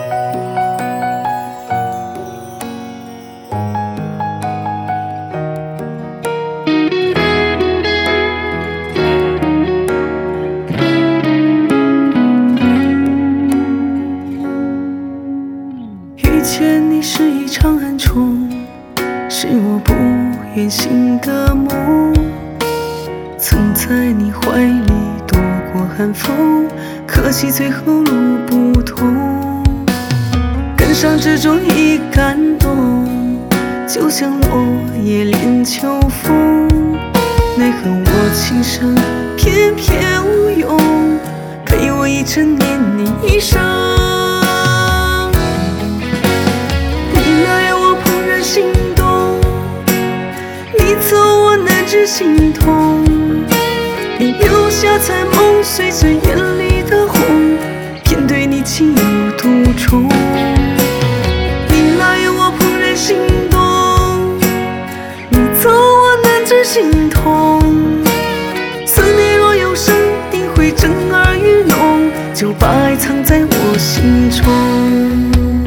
遇见你是一场暗冲，是我不愿醒的梦。曾在你怀里躲过寒风，可惜最后路不同。感伤之中已感动，就像落叶恋秋风。奈何我情深，偏偏无用，陪我一程念你一生。你来我怦然心动，你走我难知心痛。你留下残梦，碎碎眼里的红，偏对你情有独钟。你来我怦然心动，你走我难知心痛。思念若有生，定会震耳欲聋，就把爱藏在我心中。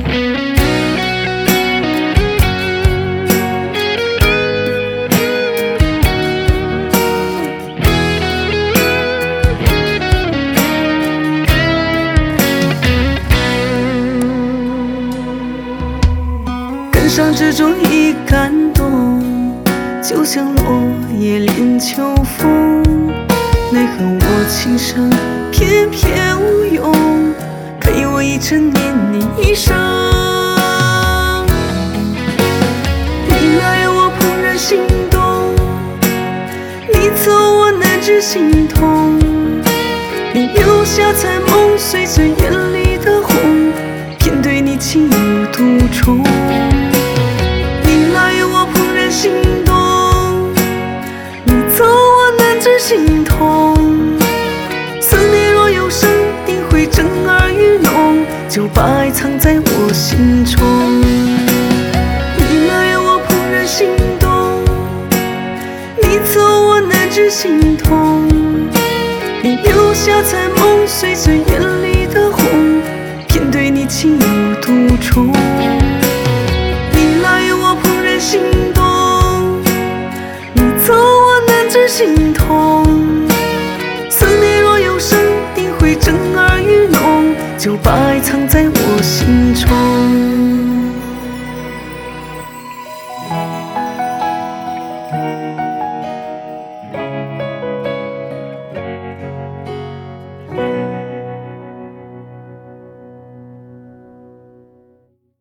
感伤之中已感动，就像落叶恋秋风。奈何我情深，偏偏无用，陪我一程念你一生。你来我怦然心动，你走我难知心痛。你留下残梦，碎碎眼里的红，偏对你情有独钟。心动，你走我难知心痛。思念若有生，定会震耳欲聋，就把爱藏在我心中。你来我怦然心动，你走我难知心痛。你留下残梦，碎碎眼里的红，偏对你情有独钟。你来我怦然心动，走我难知心痛。思念若有生，定会震耳欲聋，就把爱藏在我心中。